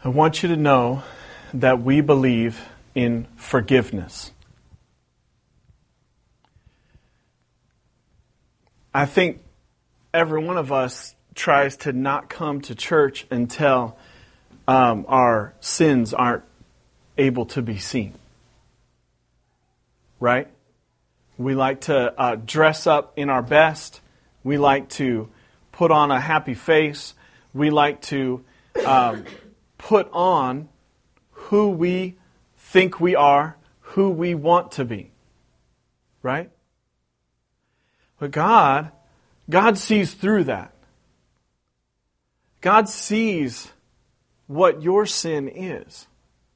I want you to know that we believe in forgiveness. I think every one of us tries to not come to church until our sins aren't able to be seen. Right? We like to dress up in our best. We like to put on a happy face. We like to put on who we think we are, who we want to be. Right? But God sees through that. God sees what your sin is.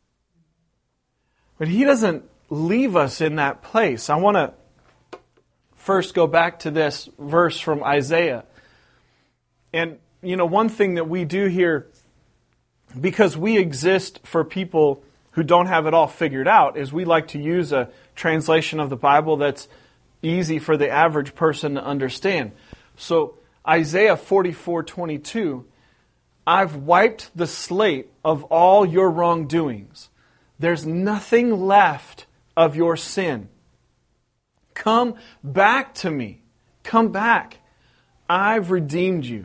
But He doesn't leave us in that place. I want to first go back to this verse from Isaiah. And, one thing that we do here, because we exist for people who don't have it all figured out, is we like to use a translation of the Bible that's easy for the average person to understand. So, Isaiah 44:22, I've wiped the slate of all your wrongdoings. There's nothing left of your sin. Come back to me. Come back. I've redeemed you.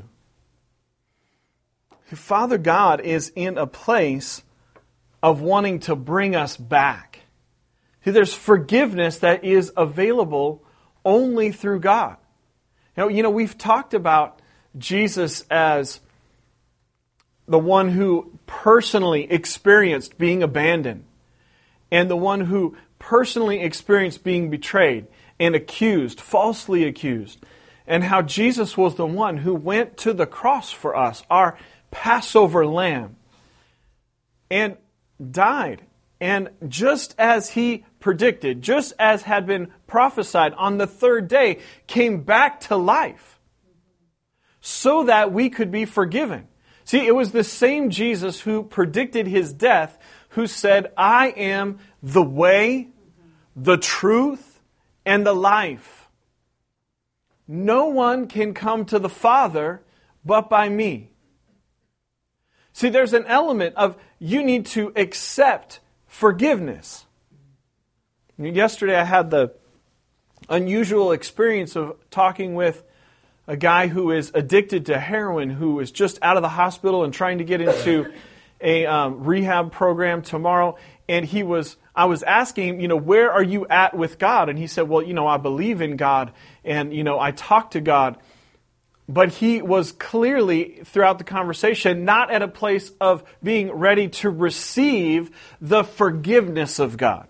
Father God is in a place of wanting to bring us back. See, there's forgiveness that is available only through God. We've talked about Jesus as the one who personally experienced being abandoned and the one who personally experienced being betrayed and accused, falsely accused, and how Jesus was the one who went to the cross for us, our Passover lamb, and died. And just as He predicted, just as had been prophesied, on the third day came back to life so that we could be forgiven. See, it was the same Jesus who predicted His death, who said, I am the way, the truth, and the life. No one can come to the Father but by me. See, there's an element of you need to accept forgiveness. Yesterday I had the unusual experience of talking with a guy who is addicted to heroin, who is just out of the hospital and trying to get into a rehab program tomorrow. And I was asking him, where are you at with God? And he said, well, I believe in God and, I talk to God. But he was clearly, throughout the conversation, not at a place of being ready to receive the forgiveness of God.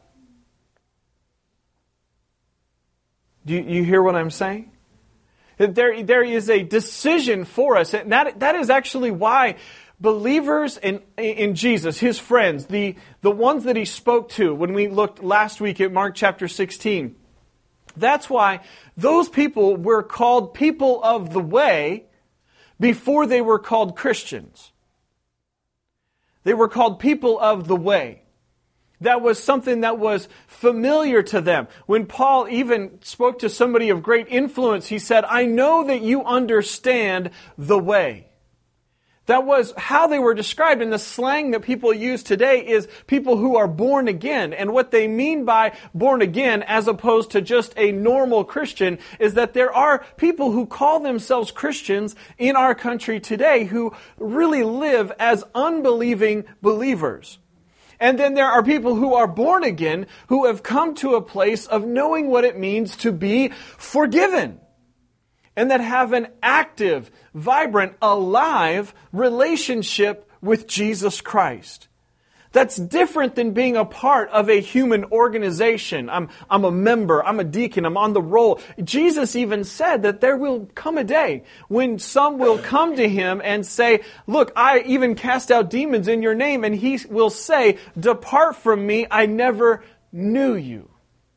Do you hear what I'm saying? There is a decision for us. And that is actually why believers in Jesus, His friends, the ones that He spoke to when we looked last week at Mark chapter 16, that's why those people were called people of the way before they were called Christians. They were called people of the way. That was something that was familiar to them. When Paul even spoke to somebody of great influence, he said, I know that you understand the way. That was how they were described. And the slang that people use today is people who are born again. And what they mean by born again, as opposed to just a normal Christian, is that there are people who call themselves Christians in our country today who really live as unbelieving believers. And then there are people who are born again who have come to a place of knowing what it means to be forgiven. And that have an active, vibrant, alive relationship with Jesus Christ. That's different than being a part of a human organization. I'm a member, I'm a deacon, I'm on the roll. Jesus even said that there will come a day when some will come to Him and say, look, I even cast out demons in your name. And He will say, depart from me, I never knew you.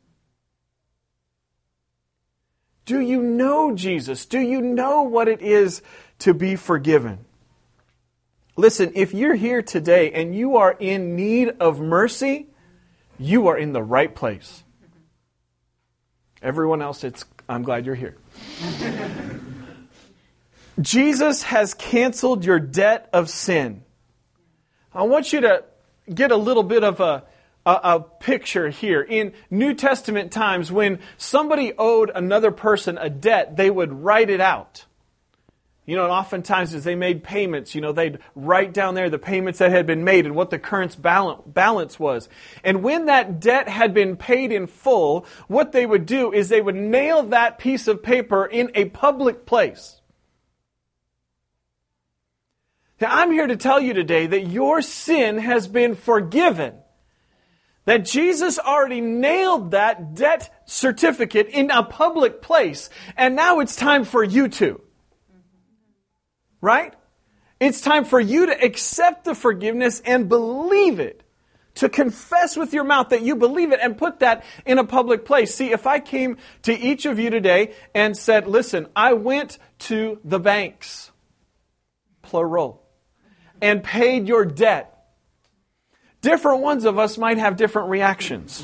Do you know Jesus? Do you know what it is to be forgiven? Listen, if you're here today and you are in need of mercy, you are in the right place. Everyone else, I'm glad you're here. Jesus has canceled your debt of sin. I want you to get a little bit of a picture here. In New Testament times, when somebody owed another person a debt, they would write it out. And oftentimes as they made payments, they'd write down there the payments that had been made and what the current balance was. And when that debt had been paid in full, what they would do is they would nail that piece of paper in a public place. Now, I'm here to tell you today that your sin has been forgiven. That Jesus already nailed that debt certificate in a public place. And now it's time for you to. Right? It's time for you to accept the forgiveness and believe it. To confess with your mouth that you believe it and put that in a public place. See, if I came to each of you today and said, listen, I went to the banks, plural, and paid your debt, different ones of us might have different reactions.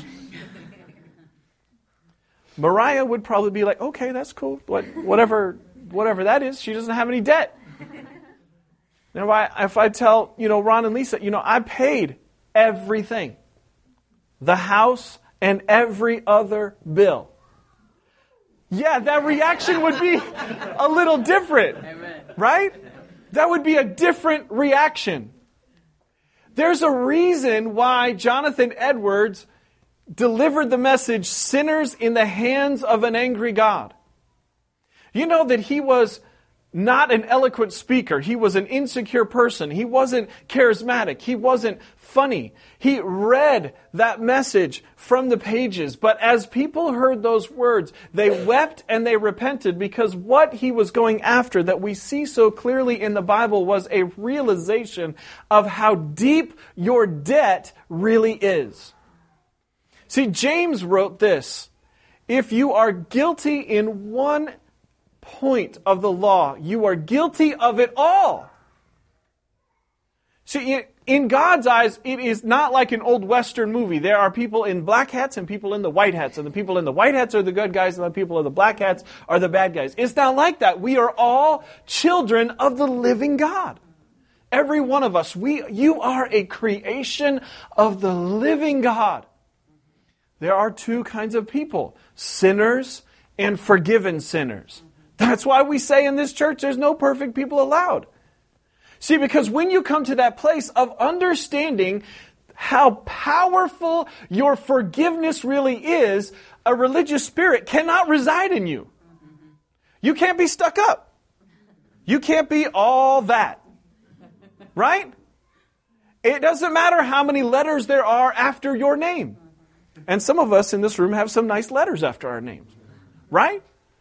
Mariah would probably be like, okay, that's cool. Whatever that is, she doesn't have any debt. Now, if I tell, Ron and Lisa, I paid everything. The house and every other bill. Yeah, that reaction would be a little different. Amen. Right? That would be a different reaction. There's a reason why Jonathan Edwards delivered the message, sinners in the hands of an angry God. You know that he was not an eloquent speaker. He was an insecure person. He wasn't charismatic. He wasn't funny. He read that message from the pages. But as people heard those words, they wept and they repented, because what he was going after that we see so clearly in the Bible was a realization of how deep your debt really is. See, James wrote this: if you are guilty in one point of the law, you are guilty of it all. See, in God's eyes, it is not like an old Western movie. There are people in black hats and people in the white hats, and the people in the white hats are the good guys, and the people in the black hats are the bad guys. It's not like that. We are all children of the living God. Every one of us. You are a creation of the living God. There are two kinds of people: sinners and forgiven sinners. That's why we say in this church there's no perfect people allowed. See, because when you come to that place of understanding how powerful your forgiveness really is, a religious spirit cannot reside in you. You can't be stuck up. You can't be all that. Right? It doesn't matter how many letters there are after your name. And some of us in this room have some nice letters after our names. Right?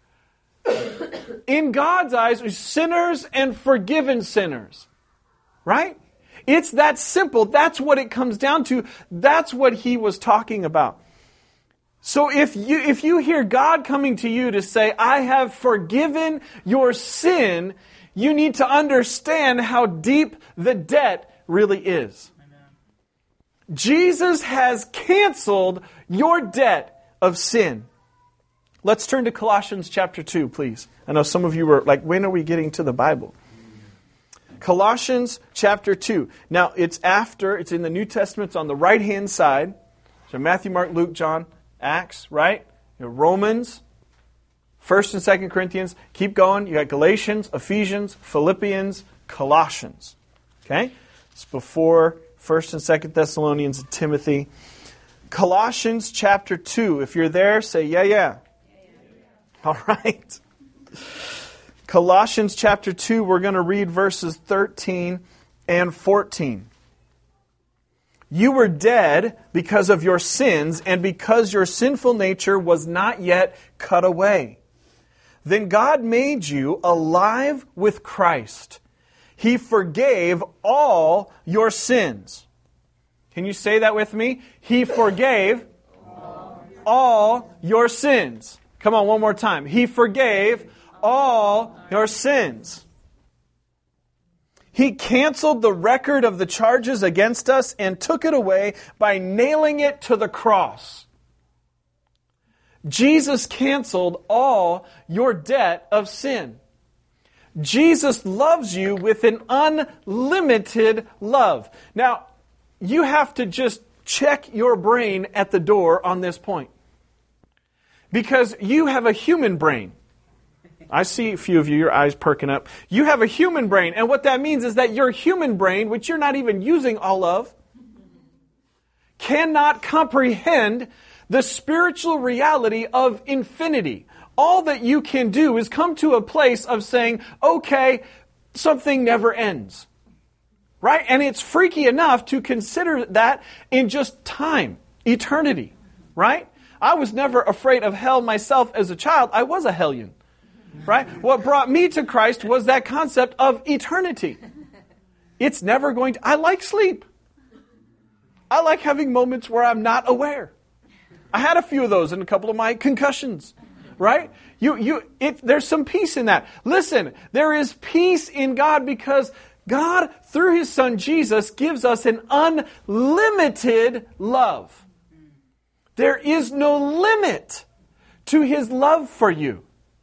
In God's eyes, we're sinners and forgiven sinners. Right? It's that simple. That's what it comes down to. That's what he was talking about. So if you hear God coming to you to say, I have forgiven your sin, you need to understand how deep the debt really is. Amen. Jesus has canceled your debt of sin. Let's turn to Colossians chapter 2, please. I know some of you were like, when are we getting to the Bible? Colossians chapter 2. Now, it's in the New Testament, it's on the right-hand side. So Matthew, Mark, Luke, John, Acts, right? Romans, 1st and 2nd Corinthians. Keep going. You got Galatians, Ephesians, Philippians, Colossians. Okay? It's before 1st and 2nd Thessalonians and Timothy. Colossians chapter 2. If you're there, say, yeah. All right. Colossians chapter 2, we're going to read verses 13 and 14. You were dead because of your sins and because your sinful nature was not yet cut away. Then God made you alive with Christ. He forgave all your sins. Can you say that with me? He forgave all your sins. Come on, one more time. He forgave all your sins. He canceled the record of the charges against us and took it away by nailing it to the cross. Jesus canceled all your debt of sin. Jesus loves you with an unlimited love. Now, you have to just check your brain at the door on this point. Because you have a human brain. I see a few of you, your eyes perking up. You have a human brain, and what that means is that your human brain, which you're not even using all of, cannot comprehend the spiritual reality of infinity. All that you can do is come to a place of saying, okay, something never ends. Right? And it's freaky enough to consider that in just time, eternity. Right? I was never afraid of hell myself as a child. I was a hellion. Right? What brought me to Christ was that concept of eternity. It's never going to... I like sleep. I like having moments where I'm not aware. I had a few of those in a couple of my concussions. Right? There's some peace in that. Listen, there is peace in God because God, through His Son Jesus, gives us an unlimited love. There is no limit to His love for you.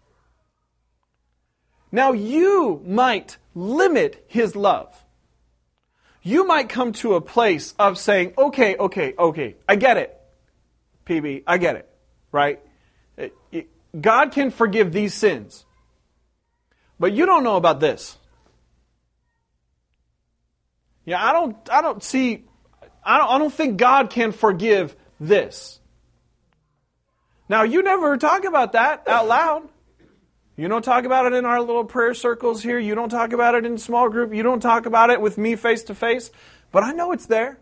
Now, you might limit His love. You might come to a place of saying, okay, I get it, PB, I get it, right? God can forgive these sins. But you don't know about this. Yeah, I don't think God can forgive this. Now, you never talk about that out loud. You don't talk about it in our little prayer circles here. You don't talk about it in small group. You don't talk about it with me face to face. But I know it's there.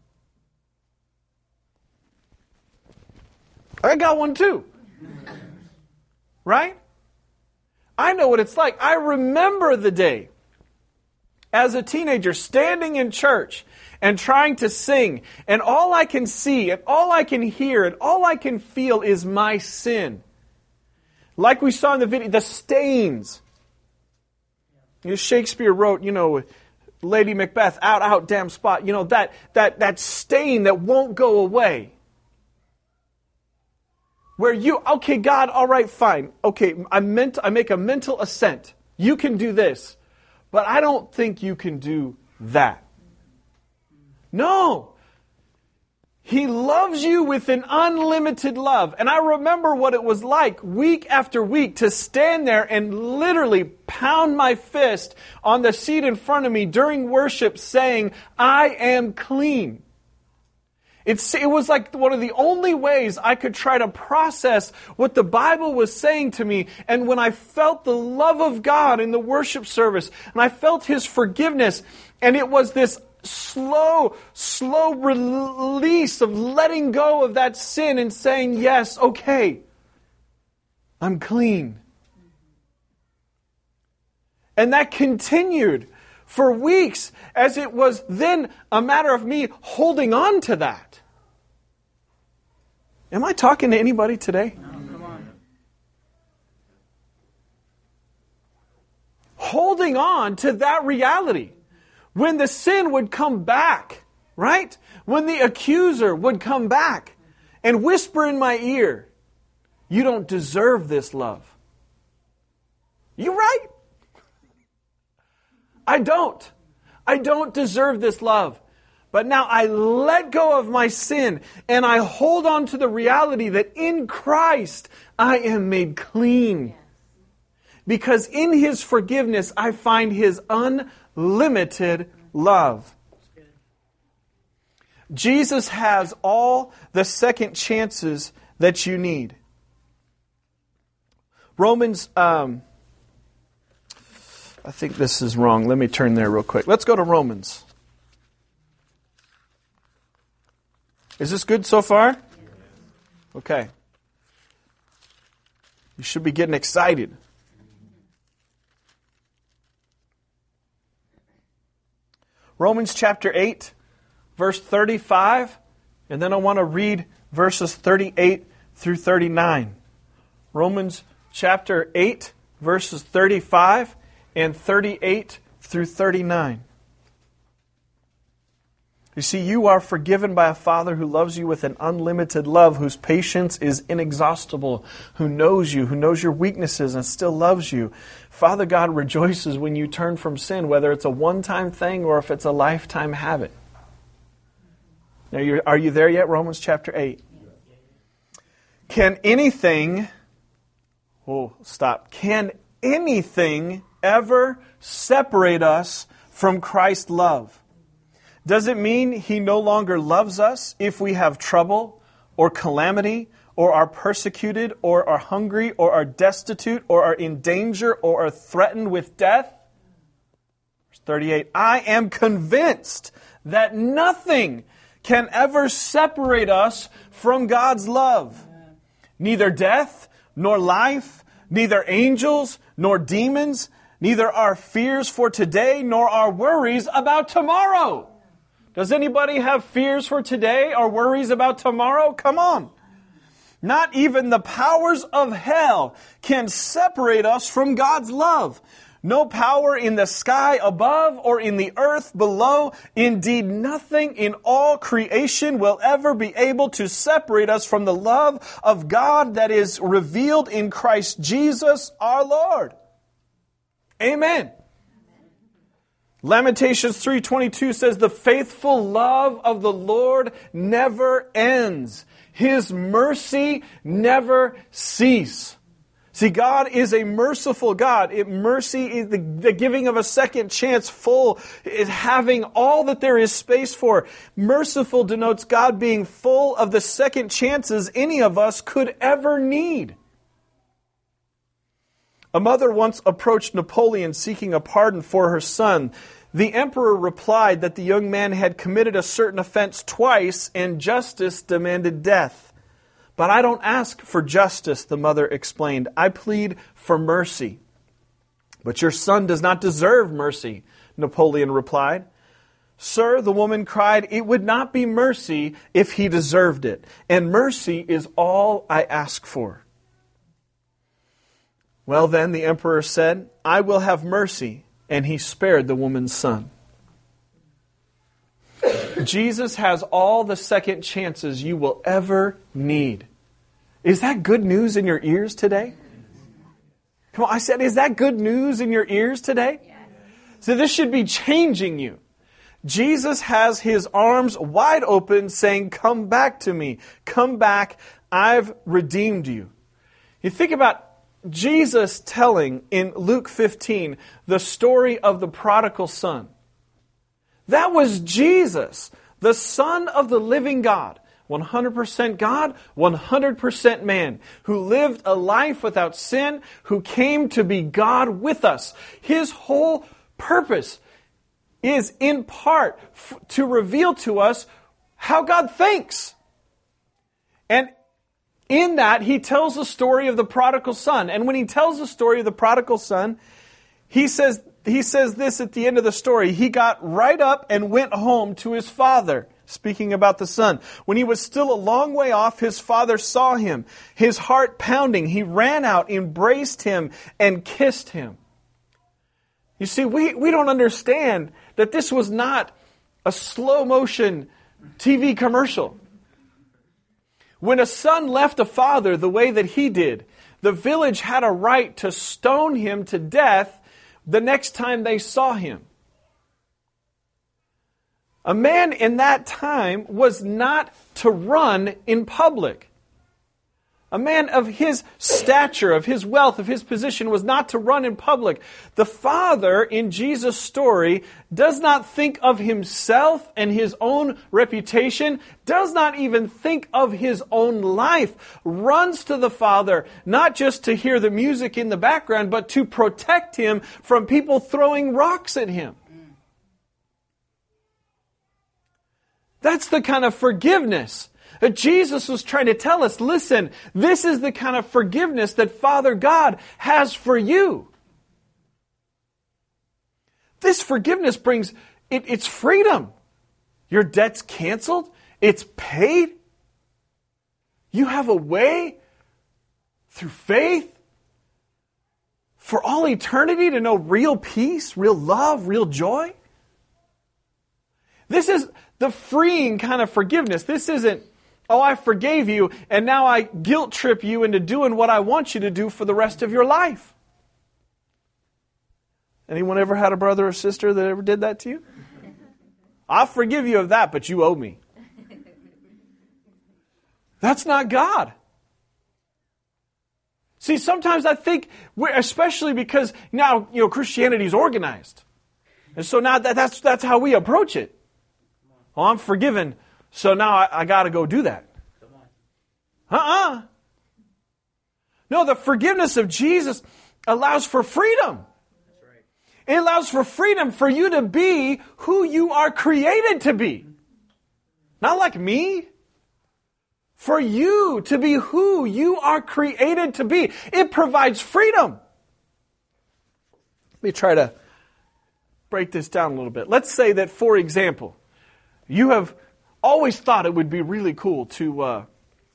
I got one too. Right? I know what it's like. I remember the day as a teenager standing in church and trying to sing, and all I can see and all I can hear and all I can feel is my sin. Like we saw in the video, the stains. Shakespeare wrote, Lady Macbeth, out, damn spot. That stain that won't go away. Where okay, God, all right, fine. Okay, I make a mental assent. You can do this. But I don't think you can do that. No. He loves you with an unlimited love. And I remember what it was like week after week to stand there and literally pound my fist on the seat in front of me during worship saying, I am clean. It was like one of the only ways I could try to process what the Bible was saying to me. And when I felt the love of God in the worship service, and I felt His forgiveness, and it was this slow release of letting go of that sin and saying, yes, okay, I'm clean. And that continued for weeks as it was then a matter of me holding on to that. Am I talking to anybody today? No, come on. Holding on to that reality. When the sin would come back, right? When the accuser would come back and whisper in my ear, you don't deserve this love. You're right. I don't deserve this love. But now I let go of my sin and I hold on to the reality that in Christ I am made clean. Because in His forgiveness I find His unlimited love. Jesus has all the second chances that you need. Romans, I think this is wrong. Let me turn there real quick. Let's go to Romans. Is this good so far? Okay. You should be getting excited. Romans chapter 8, verse 35, and then I want to read verses 38 through 39. Romans chapter 8, verses 35 and 38 through 39. You see, you are forgiven by a Father who loves you with an unlimited love, whose patience is inexhaustible, who knows you, who knows your weaknesses and still loves you. Father God rejoices when you turn from sin, whether it's a one-time thing or if it's a lifetime habit. Now, are you there yet? Romans chapter 8. Can anything ever separate us from Christ's love? Does it mean He no longer loves us if we have trouble or calamity or are persecuted or are hungry or are destitute or are in danger or are threatened with death? Verse 38, I am convinced that nothing can ever separate us from God's love. Neither death nor life, neither angels nor demons, neither our fears for today nor our worries about tomorrow. Does anybody have fears for today or worries about tomorrow? Come on. Not even the powers of hell can separate us from God's love. No power in the sky above or in the earth below. Indeed, nothing in all creation will ever be able to separate us from the love of God that is revealed in Christ Jesus our Lord. Amen. Lamentations 3:22 says, the faithful love of the Lord never ends. His mercy never cease. See, God is a merciful God. Mercy is the giving of a second chance, full, is having all that there is space for. Merciful denotes God being full of the second chances any of us could ever need. A mother once approached Napoleon seeking a pardon for her son. The emperor replied that the young man had committed a certain offense twice and justice demanded death. But I don't ask for justice, the mother explained. I plead for mercy. But your son does not deserve mercy, Napoleon replied. Sir, the woman cried, it would not be mercy if he deserved it. And mercy is all I ask for. Well then, the emperor said, I will have mercy. And he spared the woman's son. Jesus has all the second chances you will ever need. Is that good news in your ears today? Come on, I said, is that good news in your ears today? So this should be changing you. Jesus has His arms wide open saying, come back to me. Come back. I've redeemed you. You think about Jesus telling in Luke 15 the story of the prodigal son. That was Jesus, the Son of the living God, 100% God, 100% man, who lived a life without sin, who came to be God with us. His whole purpose is in part to reveal to us how God thinks. And in that, He tells the story of the prodigal son. And when He tells the story of the prodigal son, He says this at the end of the story. He got right up and went home to his father. Speaking about the son. When he was still a long way off, his father saw him, his heart pounding. He ran out, embraced him, and kissed him. You see, we don't understand that this was not a slow motion TV commercial. When a son left a father the way that he did, the village had a right to stone him to death the next time they saw him. A man in that time was not to run in public. A man of his stature, of his wealth, of his position was not to run in public. The father in Jesus' story does not think of himself and his own reputation, does not even think of his own life, runs to the father, not just to hear the music in the background, but to protect him from people throwing rocks at him. That's the kind of forgiveness that Jesus was trying to tell us. Listen, this is the kind of forgiveness that Father God has for you. This forgiveness brings, it's freedom. Your debt's canceled. It's paid. You have a way through faith for all eternity to know real peace, real love, real joy. This is the freeing kind of forgiveness. This isn't, oh, I forgave you, and now I guilt trip you into doing what I want you to do for the rest of your life. Anyone ever had a brother or sister that ever did that to you? I'll forgive you of that, but you owe me. That's not God. See, sometimes I think, especially because now, Christianity is organized. And so now that's how we approach it. Well, I'm forgiven, so now I got to go do that. No, the forgiveness of Jesus allows for freedom. It allows for freedom for you to be who you are created to be. Not like me. For you to be who you are created to be. It provides freedom. Let me try to break this down a little bit. Let's say that, for example, you have always thought it would be really cool to,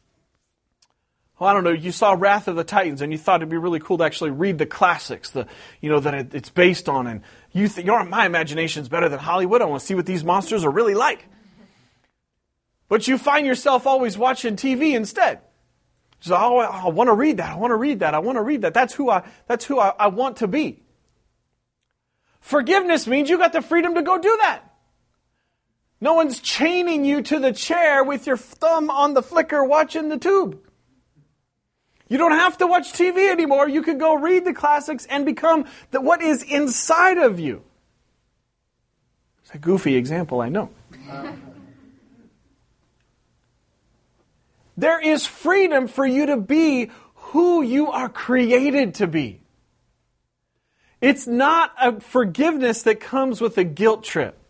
you saw Wrath of the Titans and you thought it'd be really cool to actually read the classics, that it's based on, and you think, my imagination's better than Hollywood. I want to see what these monsters are really like. But you find yourself always watching TV instead. So, I want to read that. I want to read that. I want to read that. That's who I want to be. Forgiveness means you got the freedom to go do that. No one's chaining you to the chair with your thumb on the flicker watching the tube. You don't have to watch TV anymore. You can go read the classics and become what is inside of you. It's a goofy example, I know. There is freedom for you to be who you are created to be. It's not a forgiveness that comes with a guilt trip.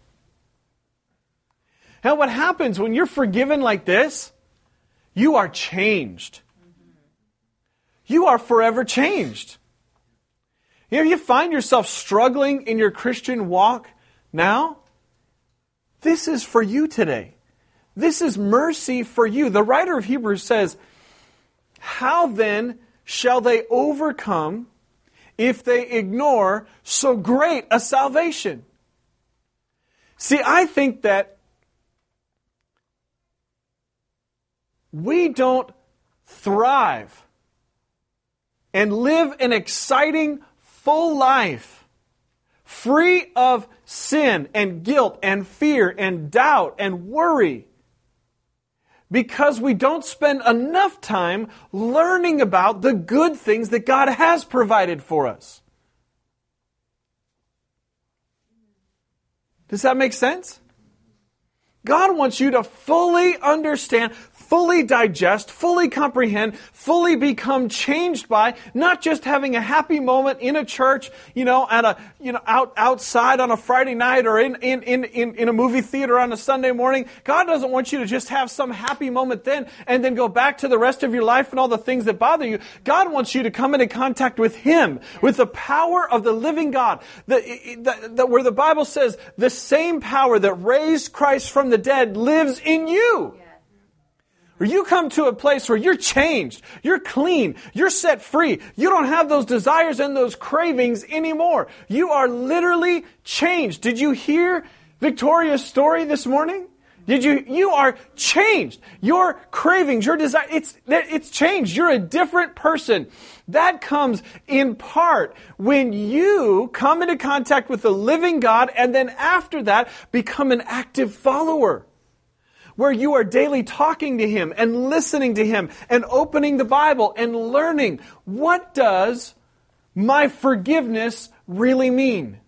Now, what happens when you're forgiven like this? You are changed. You are forever changed. You find yourself struggling in your Christian walk now? This is for you today. This is mercy for you. The writer of Hebrews says, how then shall they overcome if they ignore so great a salvation? See, I think that we don't thrive and live an exciting, full life, free of sin and guilt and fear and doubt and worry, because we don't spend enough time learning about the good things that God has provided for us. Does that make sense? God wants you to fully understand, fully digest, fully comprehend, fully become changed by not just having a happy moment in a church, outside on a Friday night or in a movie theater on a Sunday morning. God doesn't want you to just have some happy moment then and then go back to the rest of your life and all the things that bother you. God wants you to come into contact with Him, with the power of the living God. Where the Bible says the same power that raised Christ from the dead lives in you. Where you come to a place where you're changed, you're clean, you're set free. You don't have those desires and those cravings anymore. You are literally changed. Did you hear Victoria's story this morning? You are changed. Your cravings, your desire, it's changed. You're a different person. That comes in part when you come into contact with the living God and then after that become an active follower, where you are daily talking to Him and listening to Him and opening the Bible and learning, what does my forgiveness really mean?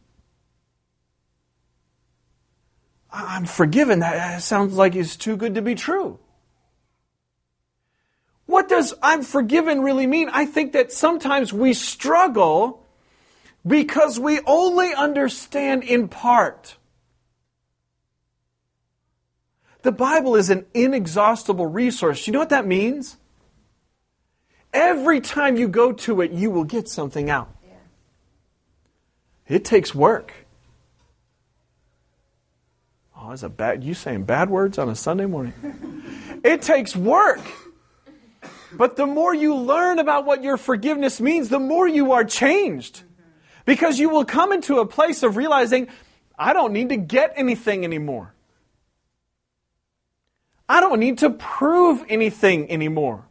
I'm forgiven. That sounds like it's too good to be true. What does I'm forgiven really mean? I think that sometimes we struggle because we only understand in part. The Bible is an inexhaustible resource. You know what that means? Every time you go to it, you will get something out. Yeah. It takes work. Oh, is you saying bad words on a Sunday morning? It takes work. But the more you learn about what your forgiveness means, the more you are changed. Because you will come into a place of realizing, I don't need to get anything anymore. I don't need to prove anything anymore.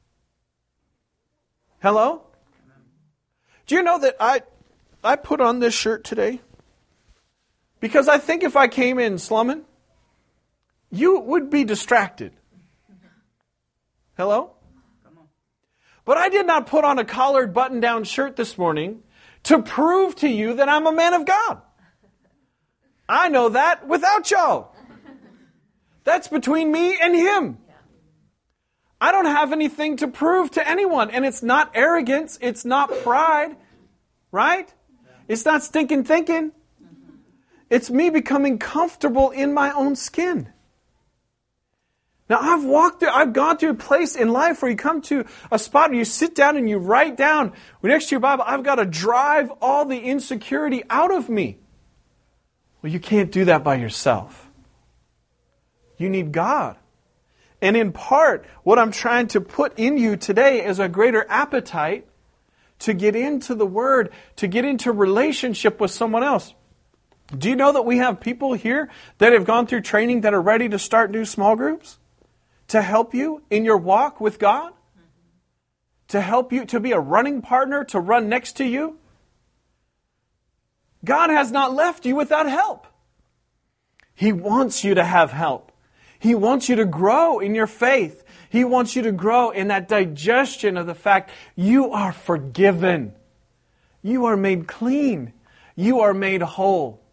Hello? Do you know that I put on this shirt today? Because I think if I came in slumming, you would be distracted. Hello? But I did not put on a collared button-down shirt this morning to prove to you that I'm a man of God. I know that without y'all. That's between me and Him. I don't have anything to prove to anyone. And it's not arrogance. It's not pride. Right? It's not stinking thinking. It's me becoming comfortable in my own skin. Now, I've gone through a place in life where you come to a spot where you sit down and you write down next to your Bible, I've got to drive all the insecurity out of me. Well, you can't do that by yourself. You need God. And in part, what I'm trying to put in you today is a greater appetite to get into the Word, to get into relationship with someone else. Do you know that we have people here that have gone through training that are ready to start new small groups? To help you in your walk with God? To help you, to be a running partner, to run next to you? God has not left you without help. He wants you to have help. He wants you to grow in your faith. He wants you to grow in that digestion of the fact you are forgiven. You are made clean. You are made whole.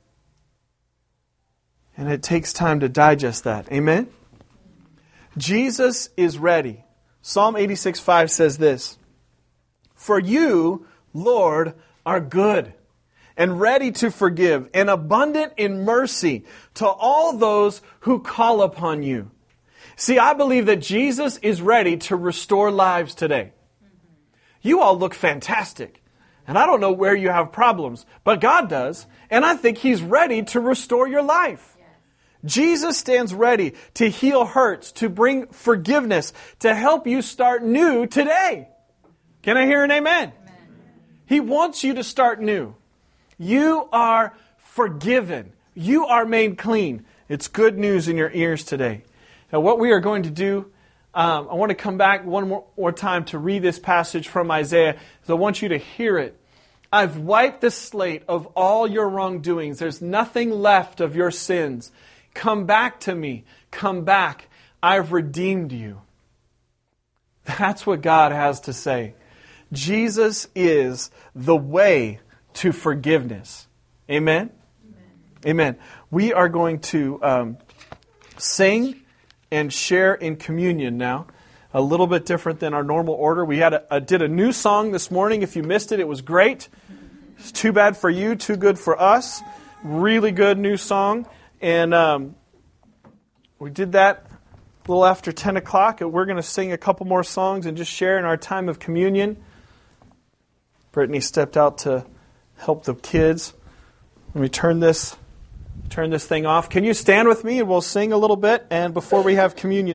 And it takes time to digest that. Amen? Jesus is ready. Psalm 86:5 says this, "For you, Lord, are good and ready to forgive and abundant in mercy to all those who call upon you." See, I believe that Jesus is ready to restore lives today. You all look fantastic. And I don't know where you have problems, but God does. And I think He's ready to restore your life. Jesus stands ready to heal hurts, to bring forgiveness, to help you start new today. Can I hear an amen? Amen. He wants you to start new. You are forgiven. You are made clean. It's good news in your ears today. Now, what we are going to do, I want to come back one more time to read this passage from Isaiah, because I want you to hear it. I've wiped the slate of all your wrongdoings. There's nothing left of your sins. Come back to me. Come back. I've redeemed you. That's what God has to say. Jesus is the way to forgiveness. Amen? Amen. We are going to sing and share in communion now. A little bit different than our normal order. We did a new song this morning. If you missed it, it was great. It's too bad for you, too good for us. Really good new song. And we did that a little after 10 o'clock. And we're going to sing a couple more songs and just share in our time of communion. Brittany stepped out to help the kids. Let me turn this thing off. Can you stand with me and we'll sing a little bit and before we have communion.